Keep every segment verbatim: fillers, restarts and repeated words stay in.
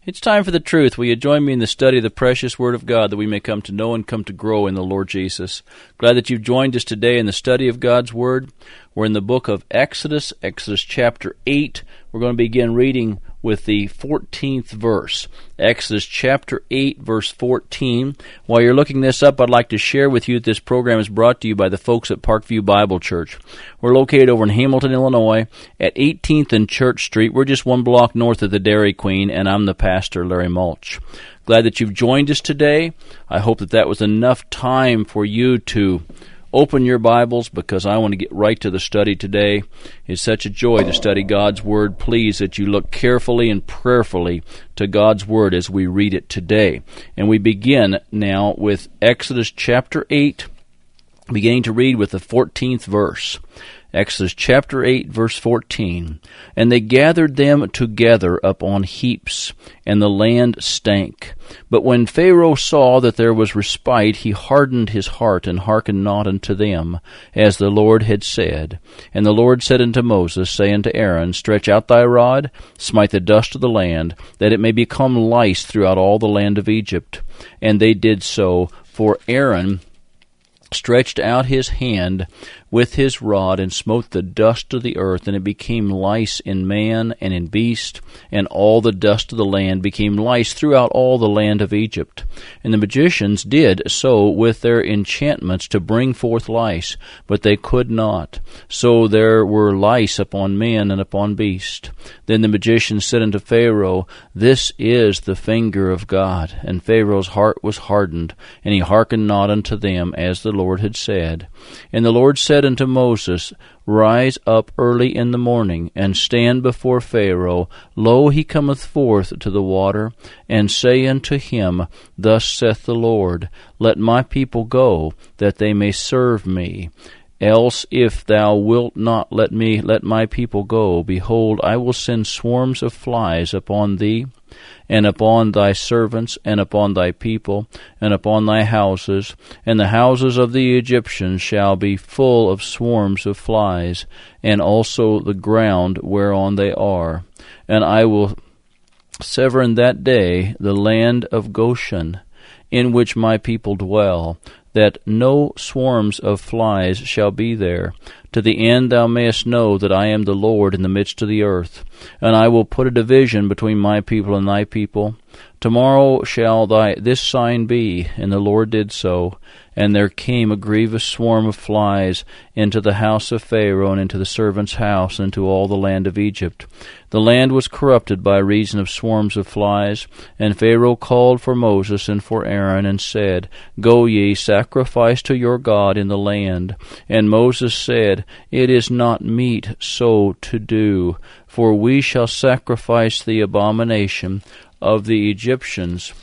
It's time for the truth. Will you join me in the study of the precious Word of God that we may come to know and come to grow in the Lord Jesus? Glad that you've joined us today in the study of God's Word. We're in the book of Exodus, Exodus chapter eight. We're going to begin reading with the fourteenth verse. Exodus chapter eight, verse fourteen. While you're looking this up, I'd like to share with you that this program is brought to you by the folks at Parkview Bible Church. We're located over in Hamilton, Illinois, at eighteenth and Church Street. We're just one block north of the Dairy Queen, and I'm the pastor, Larry Mulch. Glad that you've joined us today. I hope that that was enough time for you to open your Bibles, because I want to get right to the study today. It's such a joy to study God's Word. Please that you look carefully and prayerfully to God's Word as we read it today. And we begin now with Exodus chapter eight, beginning to read with the fourteenth verse. Exodus chapter eight, verse fourteen. And they gathered them together upon heaps, and the land stank. But when Pharaoh saw that there was respite, he hardened his heart, and hearkened not unto them, as the Lord had said. And the Lord said unto Moses, say unto Aaron, stretch out thy rod, smite the dust of the land, that it may become lice throughout all the land of Egypt. And they did so, for Aaron stretched out his hand with his rod, and smote the dust of the earth, and it became lice in man and in beast, and all the dust of the land became lice throughout all the land of Egypt. And the magicians did so with their enchantments to bring forth lice, but they could not. So there were lice upon man and upon beast. Then the magicians said unto Pharaoh, this is the finger of God. And Pharaoh's heart was hardened, and he hearkened not unto them, as the Lord had said. And the Lord said unto Moses, rise up early in the morning, and stand before Pharaoh. Lo, he cometh forth to the water, and say unto him, thus saith the Lord, let my people go, that they may serve me. Else, if thou wilt not let me let my people go, behold, I will send swarms of flies upon thee, and upon thy servants, and upon thy people, and upon thy houses, and the houses of the Egyptians shall be full of swarms of flies, and also the ground whereon they are. And I will sever in that day the land of Goshen, in which my people dwell, that no swarms of flies shall be there, to the end thou mayest know that I am the Lord in the midst of the earth. And I will put a division between my people and thy people. Tomorrow shall thy this sign be. And the Lord did so. And there came a grievous swarm of flies into the house of Pharaoh, and into the servant's house, and into all the land of Egypt. The land was corrupted by reason of swarms of flies. And Pharaoh called for Moses and for Aaron, and said, go ye, sacrifice to your God in the land. And Moses said, it is not meet so to do, for we shall sacrifice the abomination of the Egyptians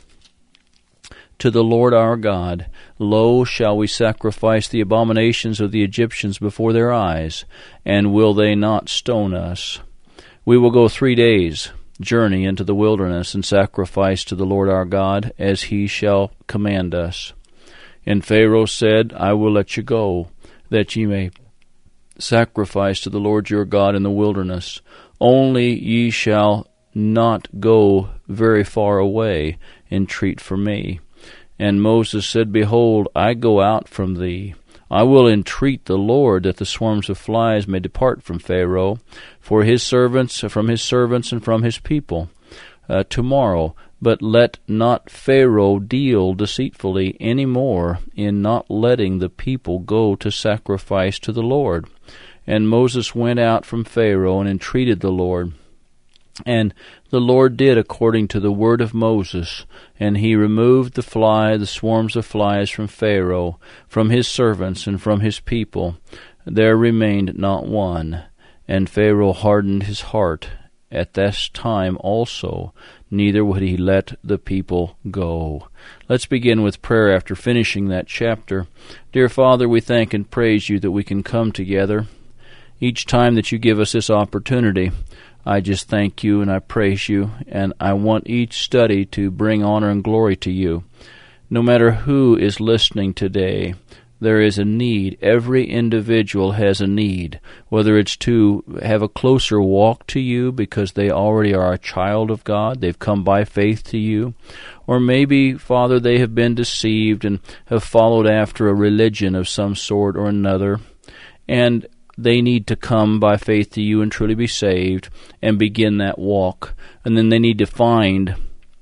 to the Lord our God. Lo, shall we sacrifice the abominations of the Egyptians before their eyes, and will they not stone us? We will go three days' journey into the wilderness, and sacrifice to the Lord our God, as he shall command us. And Pharaoh said, I will let you go, that ye may sacrifice to the Lord your God in the wilderness. Only ye shall not go very far away, entreat for me. And Moses said, behold, I go out from thee. I will entreat the Lord that the swarms of flies may depart from Pharaoh, for his servants, from his servants and from his people, uh, tomorrow. But let not Pharaoh deal deceitfully any more in not letting the people go to sacrifice to the Lord. And Moses went out from Pharaoh and entreated the Lord. And the Lord did according to the word of Moses, and he removed the fly, the swarms of flies from Pharaoh, from his servants, and from his people. There remained not one. And Pharaoh hardened his heart at this time also, neither would he let the people go. Let's begin with prayer after finishing that chapter. Dear Father, we thank and praise you that we can come together each time that you give us this opportunity. I just thank you and I praise you, and I want each study to bring honor and glory to you. No matter who is listening today, there is a need. Every individual has a need, whether it's to have a closer walk to you because they already are a child of God, they've come by faith to you, or maybe, Father, they have been deceived and have followed after a religion of some sort or another, and they need to come by faith to you and truly be saved and begin that walk. And then they need to find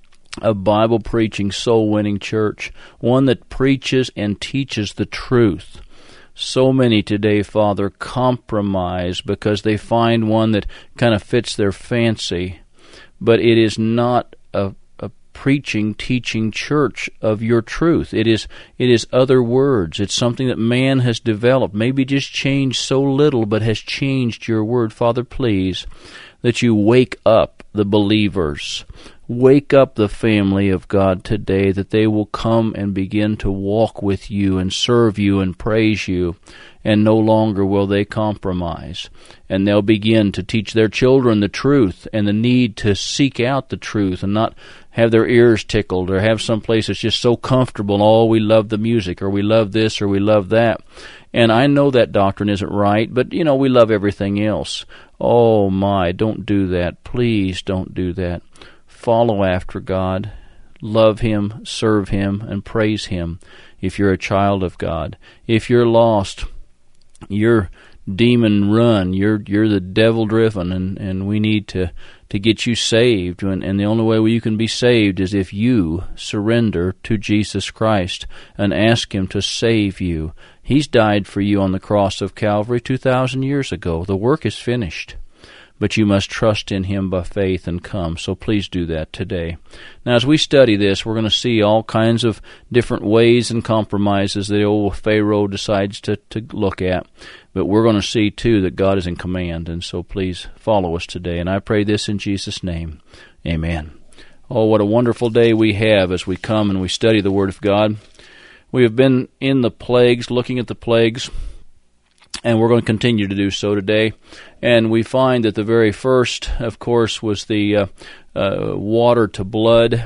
a Bible-preaching, soul-winning church, one that preaches and teaches the truth. So many today, Father, compromise because they find one that kind of fits their fancy, but it is not a, a preaching, teaching church of your truth. It is it is other words. It's something that man has developed, maybe just changed so little, but has changed your word. Father, please, that you wake up the believers. Wake up the family of God today, that they will come and begin to walk with you and serve you and praise you, and no longer will they compromise. And they'll begin to teach their children the truth and the need to seek out the truth and not have their ears tickled or have some place that's just so comfortable, oh, we love the music, or we love this, or we love that. And I know that doctrine isn't right, but, you know, we love everything else. Oh, my, don't do that. Please don't do that. Follow after God, love Him, serve Him, and praise Him if you're a child of God. If you're lost, you're demon run, you're you're the devil driven, and, and we need to, to get you saved. And, and the only way you can be saved is if you surrender to Jesus Christ and ask Him to save you. He's died for you on the cross of Calvary two thousand years ago. The work is finished. But you must trust in Him by faith and come. So please do that today. Now, as we study this, we're going to see all kinds of different ways and compromises that old Pharaoh decides to, to look at. But we're going to see, too, that God is in command. And so please follow us today. And I pray this in Jesus' name. Amen. Oh, what a wonderful day we have as we come and we study the Word of God. We have been in the plagues, looking at the plagues, and we're going to continue to do so today. And we find that the very first, of course, was the uh, uh, water to blood.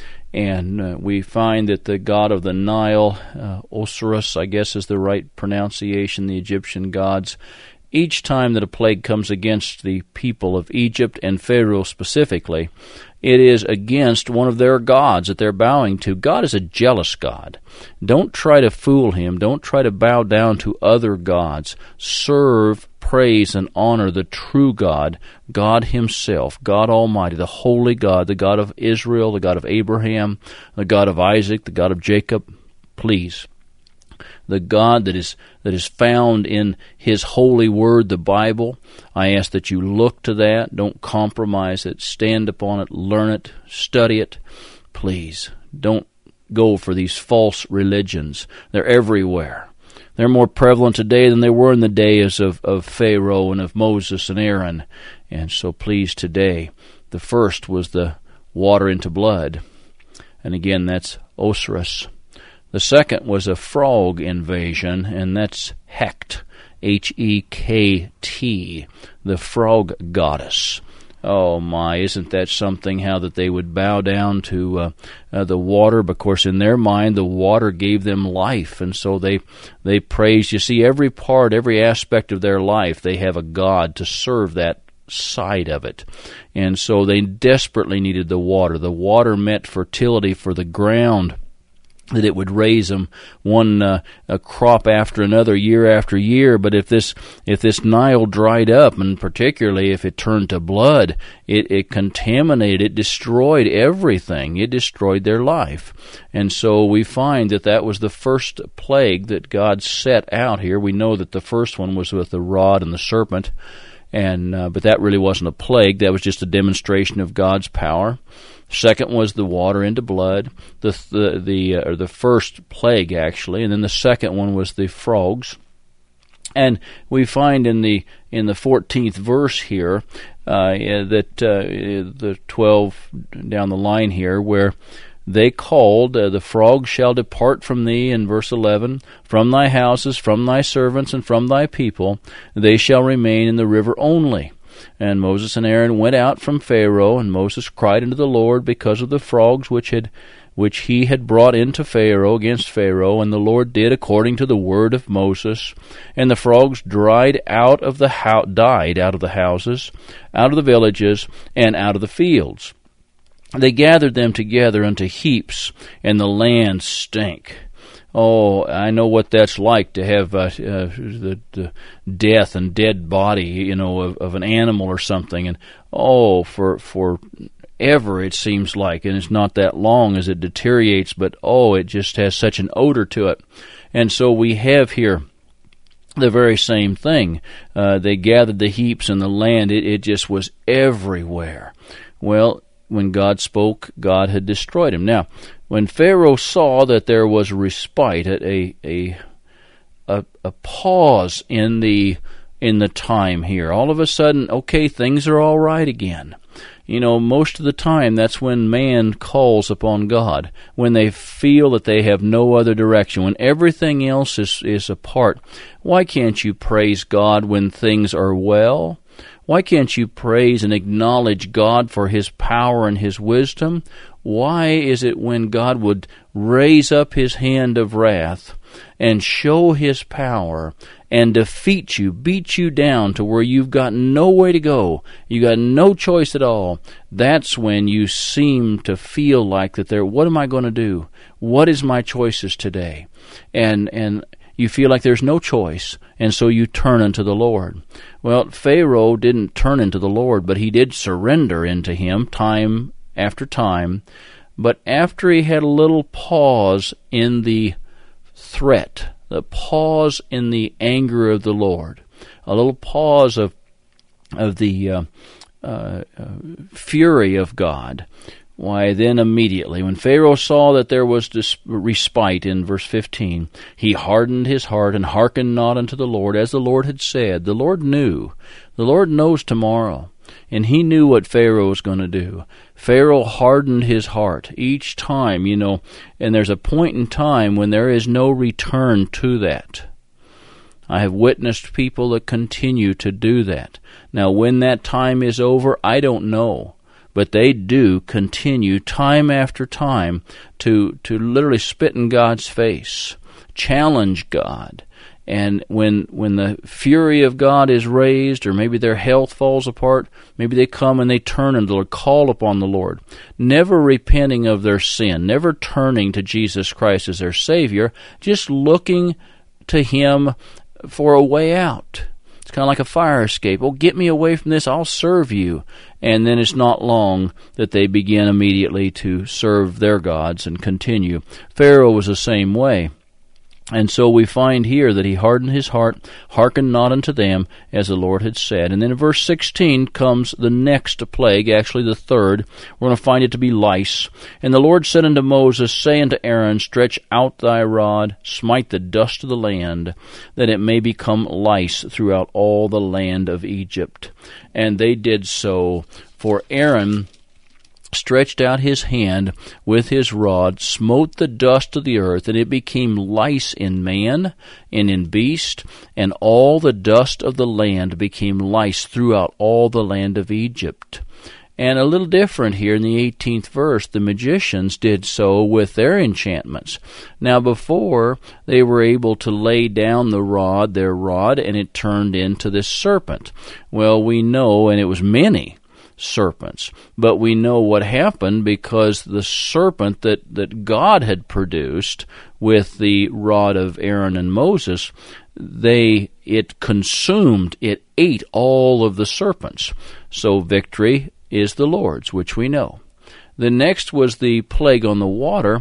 And uh, we find that the god of the Nile, uh, Osiris, I guess is the right pronunciation, the Egyptian gods, each time that a plague comes against the people of Egypt and Pharaoh specifically, it is against one of their gods that they're bowing to. God is a jealous God. Don't try to fool Him. Don't try to bow down to other gods. Serve, praise, and honor the true God, God Himself, God Almighty, the holy God, the God of Israel, the God of Abraham, the God of Isaac, the God of Jacob. Please. The God that is that is found in His holy word, the Bible. I ask that you look to that. Don't compromise it. Stand upon it. Learn it. Study it. Please, don't go for these false religions. They're everywhere. They're more prevalent today than they were in the days of, of Pharaoh and of Moses and Aaron. And so please today, the first was the water into blood. And again, that's Osiris. The second was a frog invasion, and that's Hekt, H E K T, the frog goddess. Oh my, isn't that something, how that they would bow down to uh, uh, the water? Of course, in their mind, the water gave them life, and so they they praised. You see, every part, every aspect of their life, they have a god to serve that side of it. And so they desperately needed the water. The water meant fertility for the ground, that it would raise them one uh, a crop after another, year after year. But if this if this Nile dried up, and particularly if it turned to blood, it, it contaminated, it destroyed everything. It destroyed their life. And so we find that that was the first plague that God set out here. We know that the first one was with the rod and the serpent, and uh, but that really wasn't a plague. That was just a demonstration of God's power. Second was the water into blood, the the the, uh, or the first plague actually, and then the second one was the frogs. And we find in the in the fourteenth verse here uh, that uh, the twelve down the line here, where they called, uh, the frogs shall depart from thee, in verse eleven, from thy houses, from thy servants, and from thy people, they shall remain in the river only. And Moses and Aaron went out from Pharaoh, and Moses cried unto the Lord because of the frogs which had which he had brought into Pharaoh against Pharaoh, and the Lord did according to the word of Moses. And the frogs dried out of the ho- died out of the houses, out of the villages, and out of the fields. They gathered them together unto heaps, and the land stank. Oh, I know what that's like to have uh, uh, the, the death and dead body, you know, of, of an animal or something. And oh, for for ever it seems like, and it's not that long as it deteriorates, but oh, it just has such an odor to it. And so we have here the very same thing. Uh, they gathered the heaps and the land. It, it just was everywhere. Well, when God spoke, God had destroyed him. Now, when Pharaoh saw that there was respite, a a a, a pause in the in the time here, all of a sudden, okay, things are all right again. You know, most of the time, that's when man calls upon God, when they feel that they have no other direction, when everything else is, is apart. Why can't you praise God when things are well? Why can't you praise and acknowledge God for His power and His wisdom? Why is it when God would raise up His hand of wrath and show His power and defeat you, beat you down to where you've got no way to go, you got no choice at all, that's when you seem to feel like that there, what am I going to do? What is my choices today? And and you feel like there's no choice, and so you turn unto the Lord. Well, Pharaoh didn't turn into the Lord, but he did surrender into him time after time. But after he had a little pause in the threat, the pause in the anger of the Lord, a little pause of of the uh, uh, uh, fury of God, why, then immediately, when Pharaoh saw that there was this respite in verse fifteen, he hardened his heart and hearkened not unto the Lord, as the Lord had said. The Lord knew. The Lord knows tomorrow, and he knew what Pharaoh was going to do. Pharaoh hardened his heart each time, you know, and there's a point in time when there is no return to that. I have witnessed people that continue to do that. Now, when that time is over, I don't know. But they do continue time after time to to literally spit in God's face, challenge God. And when when the fury of God is raised, or maybe their health falls apart, maybe they come and they turn and they'll call upon the Lord, never repenting of their sin, never turning to Jesus Christ as their Savior, just looking to Him for a way out. It's kind of like a fire escape. Oh, get me away from this, I'll serve you. And then it's not long that they begin immediately to serve their gods and continue. Pharaoh was the same way. And so we find here that he hardened his heart, hearkened not unto them, as the Lord had said. And then in verse sixteen comes the next plague, actually the third. We're going to find it to be lice. And the Lord said unto Moses, say unto Aaron, stretch out thy rod, smite the dust of the land, that it may become lice throughout all the land of Egypt. And they did so, for Aaron stretched out his hand with his rod, smote the dust of the earth, and it became lice in man and in beast, and all the dust of the land became lice throughout all the land of Egypt. And a little different here in the eighteenth verse, the magicians did so with their enchantments. Now before, they were able to lay down the rod, their rod, and it turned into this serpent. Well, we know, and it was many serpents, but we know what happened, because the serpent that, that God had produced with the rod of Aaron and Moses, they it consumed, it ate all of the serpents. So victory is the Lord's, which we know. The next was the plague on the water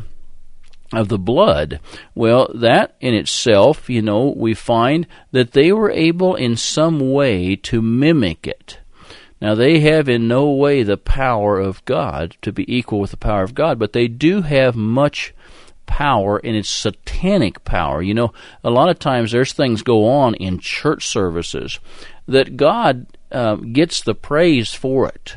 of the blood. Well, that in itself, you know, we find that they were able in some way to mimic it. Now, they have in no way the power of God to be equal with the power of God, but they do have much power in its satanic power. You know, a lot of times there's things go on in church services that God um, gets the praise for it.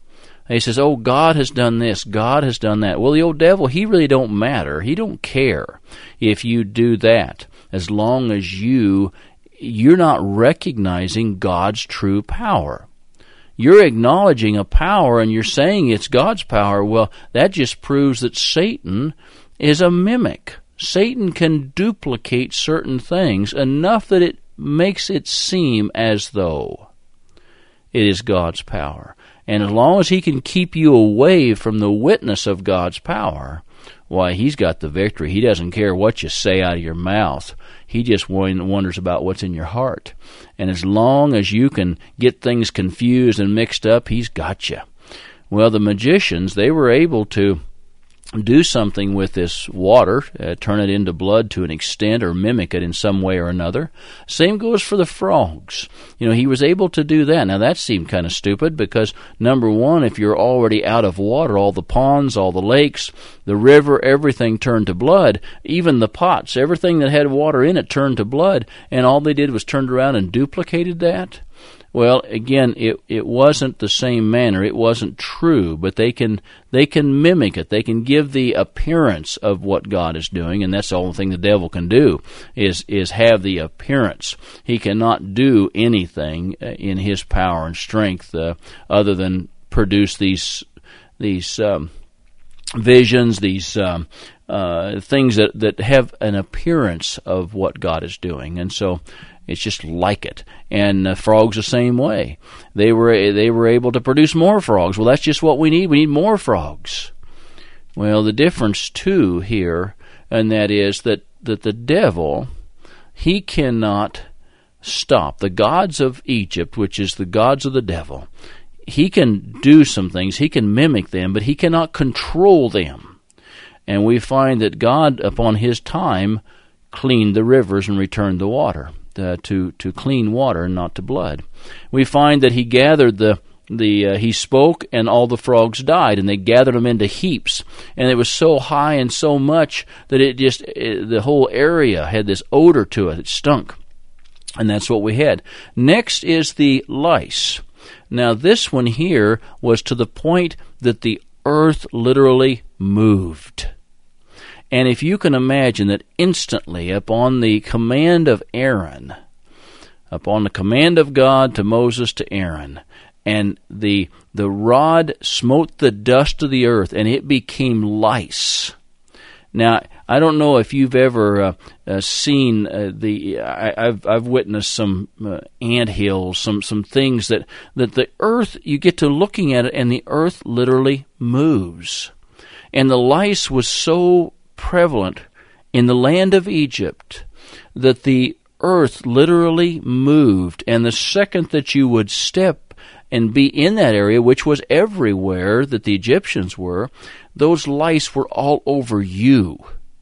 He says, oh, God has done this, God has done that. Well, the old devil, he really don't matter. He don't care if you do that, as long as you, you're not recognizing God's true power. you're acknowledging a power and you're saying it's God's power. Well, that just proves that Satan is a mimic. Satan can duplicate certain things enough that it makes it seem as though it is God's power. And as long as he can keep you away from the witness of God's power, why, he's got the victory. He doesn't care what you say out of your mouth. He just wonders about what's in your heart. And as long as you can get things confused and mixed up, he's got you. Well, the magicians, they were able to do something with this water, uh, turn it into blood to an extent or mimic it in some way or another. Same goes for the frogs. You know, he was able to do that. Now, that seemed kind of stupid because, number one, if you're already out of water, all the ponds, all the lakes, the river, everything turned to blood. Even the pots, everything that had water in it turned to blood, and all they did was turned around and duplicated that. Well, again, it it wasn't the same manner. It wasn't true, but they can they can mimic it. They can give the appearance of what God is doing, and that's the only thing the devil can do is is have the appearance. He cannot do anything in his power and strength uh, other than produce these these um, visions, these um, uh, things that that have an appearance of what God is doing, and so. It's just like it. And uh, frogs the same way. They were they were able to produce more frogs. Well, that's just what we need. We need more frogs. Well, the difference, too, here, and that is that, that the devil, he cannot stop. The gods of Egypt, which is the gods of the devil, he can do some things. He can mimic them, but he cannot control them. And we find that God, upon his time, cleaned the rivers and returned the water. Uh, to to clean water and not to blood. We find that he gathered the the uh, he spoke and all the frogs died, and they gathered them into heaps, and it was so high and so much that it just it, the whole area had this odor to it. It stunk, and that's what we had. Next is the lice. Now this one here was to the point that the earth literally moved. And if you can imagine that instantly, upon the command of Aaron, upon the command of God to Moses to Aaron, and the the rod smote the dust of the earth, and it became lice. Now, I don't know if you've ever uh, uh, seen uh, the. I, I've I've witnessed some uh, anthills, some some things that that the earth. You get to looking at it, and the earth literally moves, and the lice was so prevalent in the land of Egypt that the earth literally moved, and the second that you would step and be in that area, which was everywhere that the Egyptians were, those lice were all over you.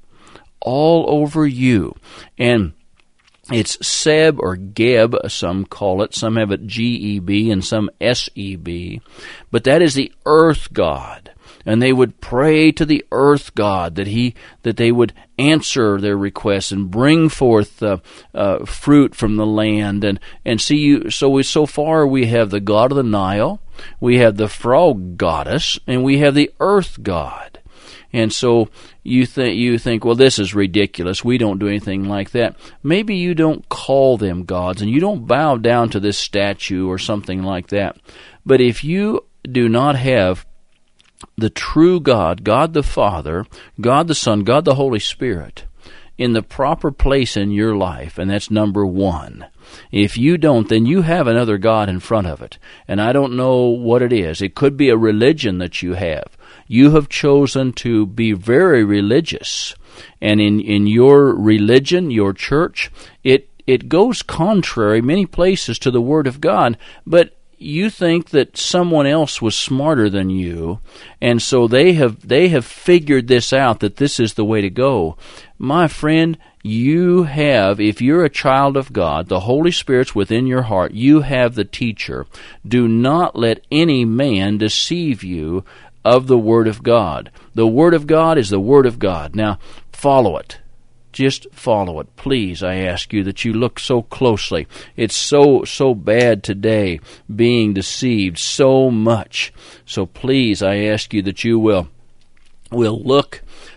All over you. And it's Seb or Geb, some call it. Some have it G E B and some S E B. But that is the earth god. And they would pray to the earth god that he that they would answer their requests and bring forth uh, uh, fruit from the land. And and see you. So we so far we have the god of the Nile, we have the frog goddess, and we have the earth god. And so you think you think, well, this is ridiculous. We don't do anything like that. Maybe you don't call them gods, and you don't bow down to this statue or something like that. But if you do not have the true God, God the Father, God the Son, God the Holy Spirit, in the proper place in your life, and that's number one. If you don't, then you have another God in front of it. And I don't know what it is. It could be a religion that you have. You have chosen to be very religious. And in, in your religion, your church, it, it goes contrary many places to the Word of God, but you think that someone else was smarter than you, and so they have they have figured this out, that this is the way to go. My friend, you have, if you're a child of God, the Holy Spirit's within your heart, you have the teacher. Do not let any man deceive you of the Word of God. The Word of God is the Word of God. Now, follow it. Just follow it. Please, I ask you that you look so closely. It's so, so bad today, being deceived so much. So please, I ask you that you will, will look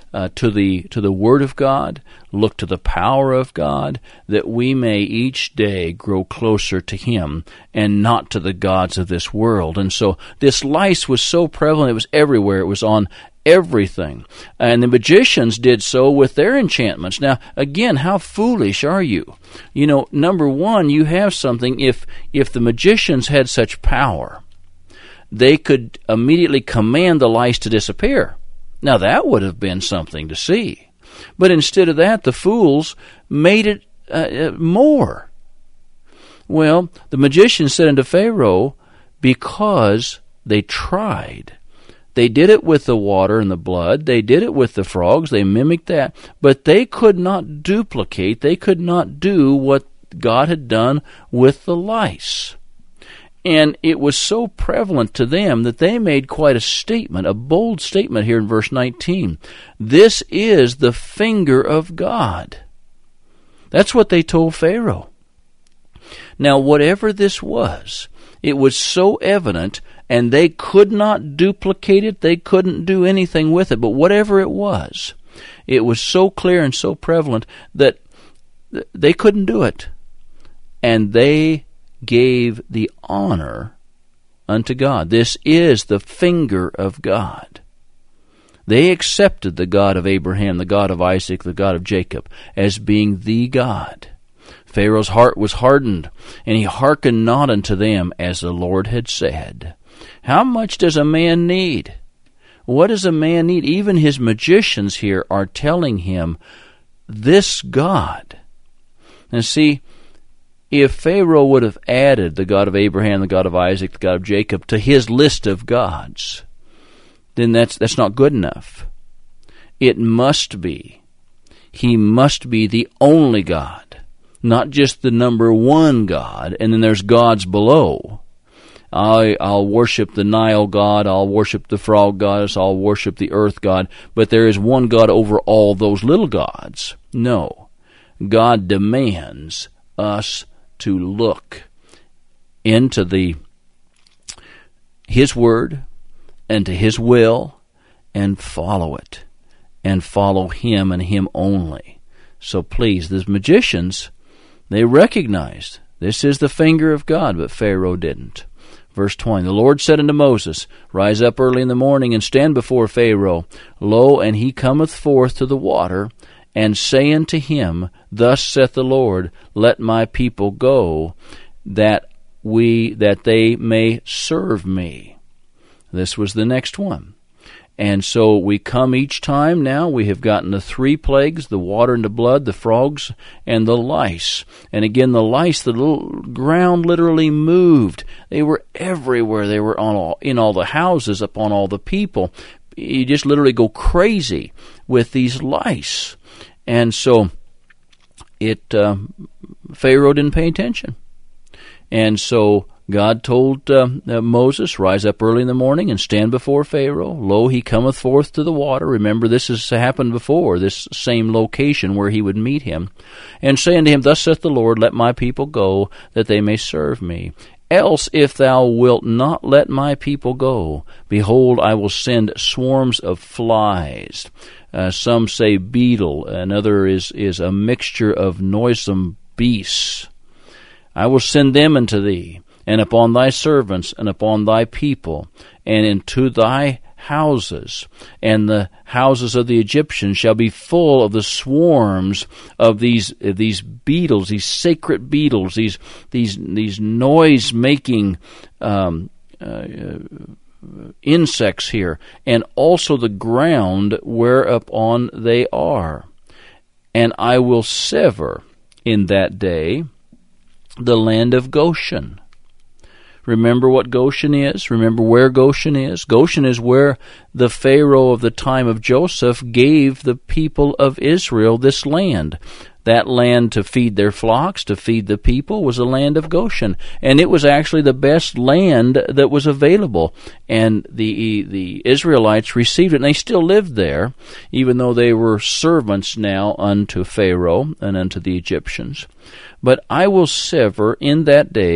uh, to the to the Word of God, look to the power of God, that we may each day grow closer to Him and not to the gods of this world. And so this lice was so prevalent, it was everywhere. It was on everything. And the magicians did so with their enchantments. Now, again, how foolish are you? You know, number one, you have something, if if the magicians had such power, they could immediately command the lice to disappear. Now, that would have been something to see. But instead of that, the fools made it uh, more. Well, the magicians said unto Pharaoh, because they tried. They did it with the water and the blood. They did it with the frogs. They mimicked that. But they could not duplicate. They could not do what God had done with the lice. And it was so prevalent to them that they made quite a statement, a bold statement here in verse nineteen. This is the finger of God. That's what they told Pharaoh. Now, whatever this was, it was so evident, and they could not duplicate it. They couldn't do anything with it. But whatever it was, it was so clear and so prevalent that they couldn't do it. And they gave the honor unto God. This is the finger of God. They accepted the God of Abraham, the God of Isaac, the God of Jacob, as being the God. Pharaoh's heart was hardened, and he hearkened not unto them as the Lord had said. How much does a man need? What does a man need? Even his magicians here are telling him, this God. And see, if Pharaoh would have added the God of Abraham, the God of Isaac, the God of Jacob to his list of gods, then that's that's not good enough. It must be. He must be the only God, not just the number one God, and then there's gods below. I, I'll worship the Nile god, I'll worship the frog goddess, I'll worship the earth god, but there is one God over all those little gods. No. God demands us to look into the His Word and to His will and follow it and follow Him and Him only. So please, the magicians, they recognized this is the finger of God, but Pharaoh didn't. Verse twenty, the Lord said unto Moses, rise up early in the morning and stand before Pharaoh. Lo, and he cometh forth to the water, and say unto him, thus saith the Lord, let my people go, that we that they may serve me. This was the next one. And so we come each time now. We have gotten the three plagues, the water and the blood, the frogs, and the lice. And again, the lice, the little ground literally moved. They were everywhere. They were on all, in all the houses, upon all the people. You just literally go crazy with these lice. And so it uh, Pharaoh didn't pay attention. And so God told uh, uh, Moses, rise up early in the morning and stand before Pharaoh. Lo, he cometh forth to the water. Remember, this has happened before, this same location where he would meet him. And say unto him, thus saith the Lord, let my people go, that they may serve me. Else, if thou wilt not let my people go, behold, I will send swarms of flies. Uh, some say beetle. Another is, is a mixture of noisome beasts. I will send them unto thee, and upon thy servants, and upon thy people, and into thy houses, and the houses of the Egyptians shall be full of the swarms of these these beetles, these sacred beetles, these these these noise-making um, uh, insects here, and also the ground whereupon they are. And I will sever in that day the land of Goshen. Remember what Goshen is? Remember where Goshen is? Goshen is where the Pharaoh of the time of Joseph gave the people of Israel this land. That land to feed their flocks, to feed the people, was the land of Goshen. And it was actually the best land that was available. And the the Israelites received it, and they still lived there, even though they were servants now unto Pharaoh and unto the Egyptians. But I will sever in that day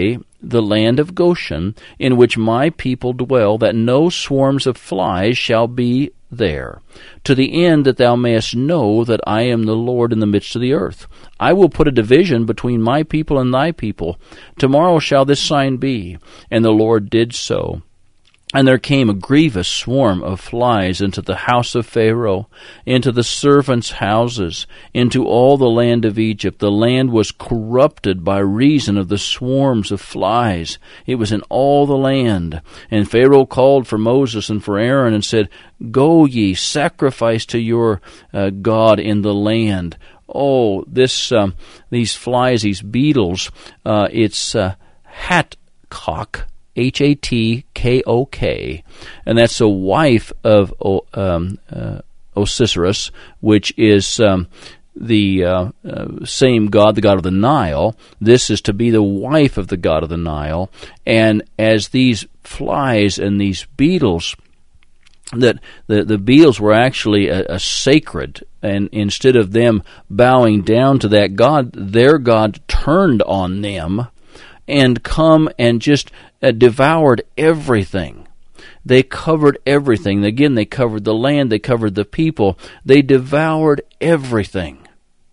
the land of Goshen, in which my people dwell, that no swarms of flies shall be there, to the end that thou mayest know that I am the Lord in the midst of the earth. I will put a division between my people and thy people. Tomorrow shall this sign be. And the Lord did so. And there came a grievous swarm of flies into the house of Pharaoh, into the servants' houses, into all the land of Egypt. The land was corrupted by reason of the swarms of flies. It was in all the land. And Pharaoh called for Moses and for Aaron and said, Go ye, sacrifice to your uh, God in the land. Oh, this um, these flies, these beetles, uh, it's uh, hatcock. H A T K O K, and that's a wife of um, uh, Osiris, which is um, the uh, uh, same god, the god of the Nile. This is to be the wife of the god of the Nile. And as these flies and these beetles, that the, the beetles were actually a, a sacred, and instead of them bowing down to that god, their god turned on them and come and just uh, devoured everything. They covered everything. Again, they covered the land, they covered the people. They devoured everything.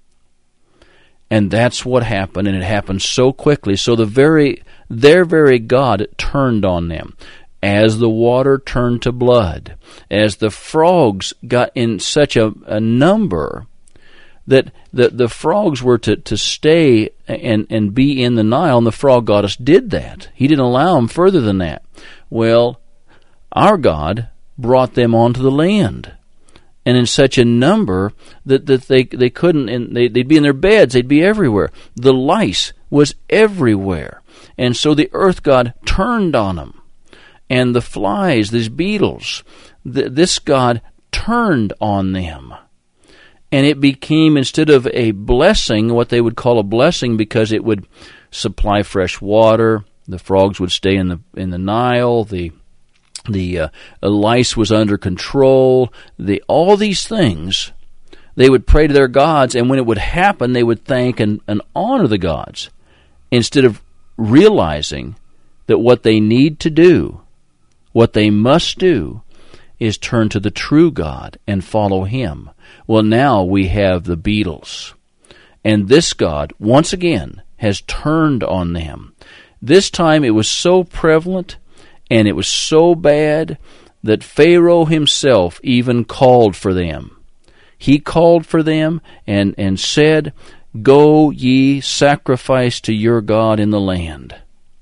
And that's what happened, and it happened so quickly. So the very their very God turned on them. As the water turned to blood, as the frogs got in such a, a number that the, the frogs were to, to stay and, and be in the Nile, and the frog goddess did that. He didn't allow them further than that. Well, our God brought them onto the land, and in such a number that, that they, they couldn't, and they, they'd be in their beds, they'd be everywhere. The lice was everywhere, and so the earth god turned on them. And the flies, these beetles, th- this god turned on them. And it became, instead of a blessing, what they would call a blessing, because it would supply fresh water. The frogs would stay in the in the Nile. The the uh, lice was under control. The all these things, they would pray to their gods, and when it would happen, they would thank and, and honor the gods, instead of realizing that what they need to do, what they must do, is turn to the true God and follow Him. Well, now we have the beetles. And this God, once again, has turned on them. This time it was so prevalent and it was so bad that Pharaoh himself even called for them. He called for them and, and said, Go ye, sacrifice to your God in the land.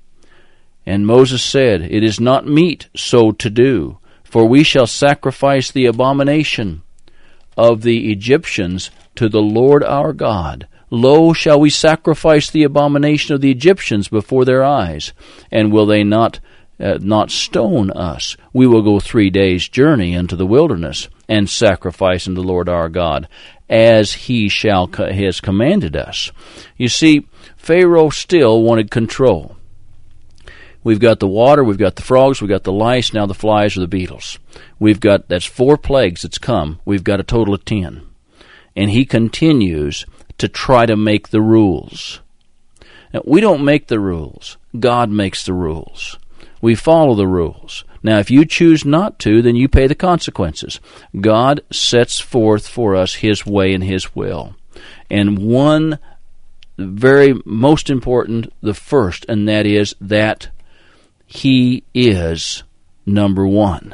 And Moses said, It is not meet so to do, for we shall sacrifice the abomination of the Egyptians to the Lord our God. Lo, shall we sacrifice the abomination of the Egyptians before their eyes? And will they not uh, not stone us? We will go three days' journey into the wilderness and sacrifice unto the Lord our God, as he shall has commanded us. You see, Pharaoh still wanted control. We've got the water, we've got the frogs, we've got the lice, now the flies or the beetles. We've got, that's four plagues that's come. We've got a total of ten. And he continues to try to make the rules. Now, we don't make the rules. God makes the rules. We follow the rules. Now, if you choose not to, then you pay the consequences. God sets forth for us His way and His will. And one very most important, the first, and that is that He is number one.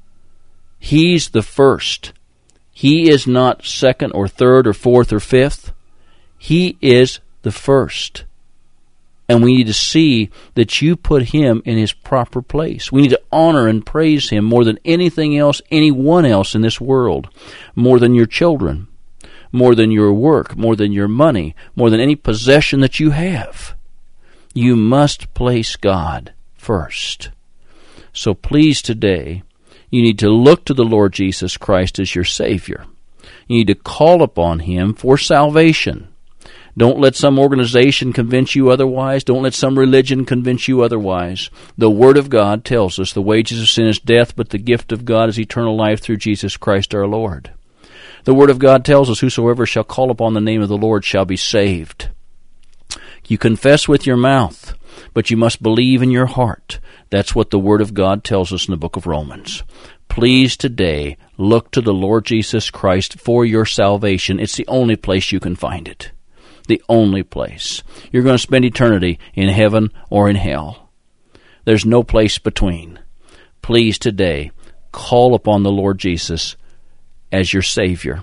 He's the first. He is not second or third or fourth or fifth. He is the first. And we need to see that you put Him in His proper place. We need to honor and praise Him more than anything else, anyone else in this world, more than your children, more than your work, more than your money, more than any possession that you have. You must place God first. So please today, you need to look to the Lord Jesus Christ as your Savior. You need to call upon Him for salvation. Don't let some organization convince you otherwise. Don't let some religion convince you otherwise. The Word of God tells us the wages of sin is death, but the gift of God is eternal life through Jesus Christ our Lord. The Word of God tells us whosoever shall call upon the name of the Lord shall be saved. You confess with your mouth but you must believe in your heart. That's what the Word of God tells us in the book of Romans. Please today look to the Lord Jesus Christ for your salvation. It's the only place you can find it. The only place. You're going to spend eternity in heaven or in hell. There's no place between. Please today call upon the Lord Jesus as your Savior.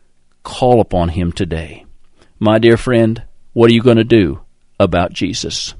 Call upon Him today. My dear friend, what are you going to do about Jesus?